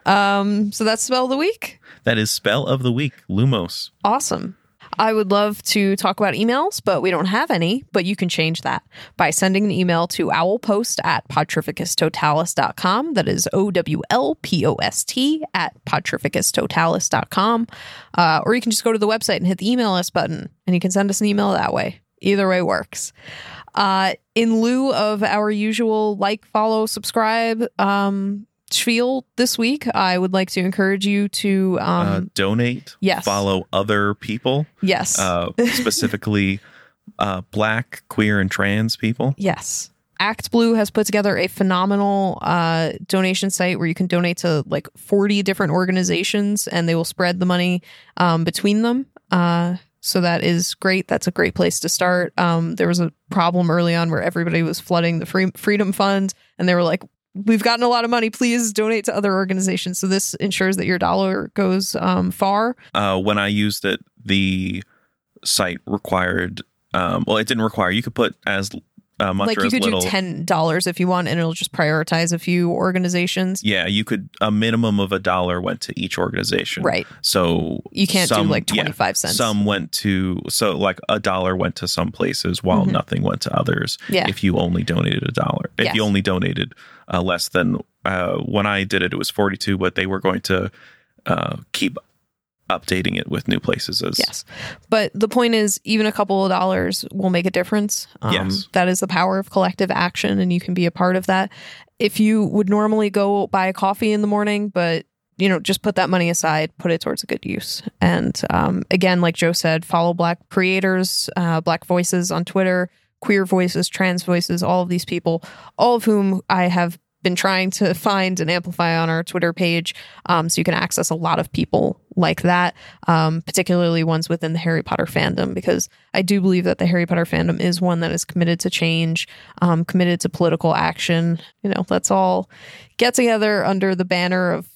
Um, so that's spell of the week? That is spell of the week, Lumos. Awesome. I would love to talk about emails, but we don't have any. But you can change that by sending an email to owlpost at podtrificus totalis dot com. That is O W L P O S T at podtrificus totalis dot com. Uh, or you can just go to the website and hit the email us button, and you can send us an email that way. Either way works. Uh, in lieu of our usual like, follow, subscribe um, spiel this week, I would like to encourage you to um, uh, donate, yes. follow other people. Yes. Uh, specifically uh, Black, queer, and trans people. Yes. Act Blue has put together a phenomenal uh, donation site where you can donate to like forty different organizations, and they will spread the money um, between them. Uh, so that is great. That's a great place to start. Um, there was a problem early on where everybody was flooding the free- Freedom Fund, and they were like, we've gotten a lot of money. Please donate to other organizations. So this ensures that your dollar goes um, far. Uh, when I used it, the site required, um, well, it didn't require, you could put as uh, much like or you as could little. do ten dollars if you want, and it'll just prioritize a few organizations. Yeah, you could, a minimum of a dollar went to each organization. Right. So you can't some, do like twenty-five yeah, cents. Some went to, so like a dollar went to some places while mm-hmm. nothing went to others. Yeah. If you only donated a dollar. If yes. you only donated uh, less than, uh, when I did it, it was forty-two, but they were going to uh, keep updating it with new places. As yes. But the point is, even a couple of dollars will make a difference. Um, yes. That is the power of collective action, and you can be a part of that. If you would normally go buy a coffee in the morning, but you know, just put that money aside, put it towards a good use. And um, again, like Joe said, follow Black creators, uh, Black voices on Twitter, queer voices, trans voices, all of these people, all of whom I have been trying to find and amplify on our Twitter page. Um, so you can access a lot of people like that, um, particularly ones within the Harry Potter fandom, because I do believe that the Harry Potter fandom is one that is committed to change, um, committed to political action. You know, let's all get together under the banner of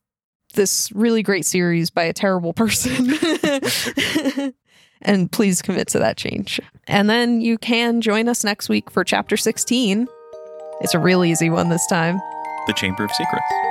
this really great series by a terrible person. And please commit to that change. And then you can join us next week for chapter sixteen. It's a real easy one this time. The Chamber of Secrets.